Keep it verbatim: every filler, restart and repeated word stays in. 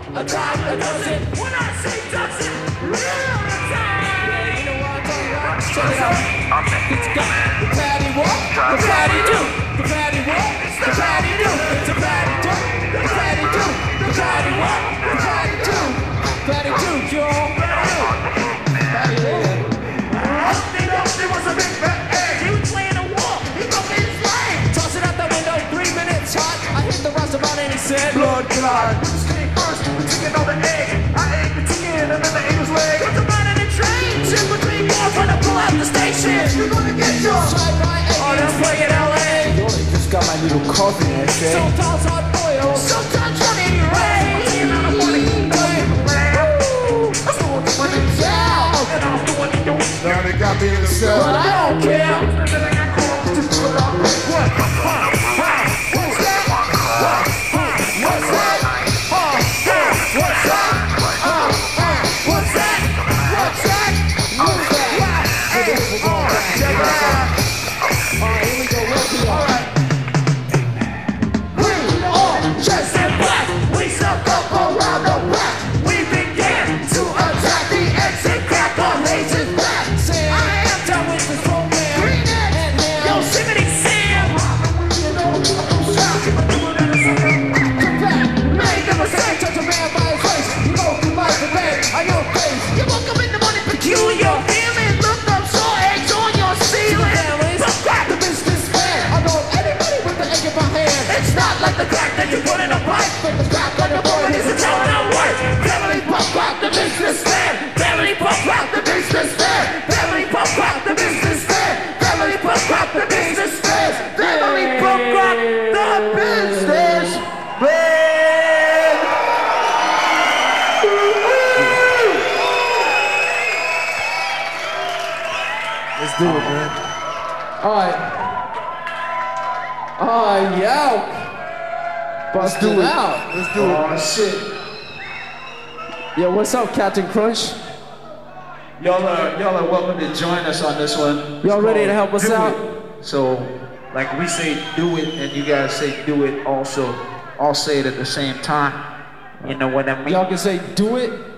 a time that doesn't. When I say doesn't, real time. Yeah, you know what I'm talking about? Check it out. It's got the patty what? The patty do. The patty what? The patty do. The patty do. The patty do. The patty what? The patty do. Patty do, y'all. Patty do. Humpty Dumpty was a big fat egg. He was playing a war. He broke his leg. Toss it out the window, three minutes hot. I hit the Roosevelt and he said, Blood clot. Came first, the chicken on the egg. I ate the chicken and then the egg was leg. Put the man in the train. Sit between more trying to pull out the station. You're gonna get yours. Oh, that's playing L A. Yo, they just got my little coffee and shit. Sometimes hot oil. Sometimes running rain. Now they got me in the cell. But I don't care. What? Huh? Huh? What's that? What? Huh? What's that? Huh? Yeah. What's that? Huh? Huh? What's that? What's that? What's that? Hey, oh, check it out. All right, here we go. We'll be all right. We all dressed in black. We snuck up around the rack. We began to attack the exit crack on Lazy's back. The crack that you put in a pipe, but the crack on the board is a tell that work. Family pump rock the businessman. Family pump rock the businessman. Family pump rock the businessman. Family pump rock the businessman. Family pump rock the businessman. Let's do it, man. All right. Oh, yeah. Let's do it. Out. Let's do oh, it. Shit. Yo, what's up, Captain Crunch? Y'all are y'all are welcome to join us on this one. Y'all ready to help us do out? It. So, like we say, do it, and you guys say do it also. All say it at the same time. You know what I mean? Y'all can say do it.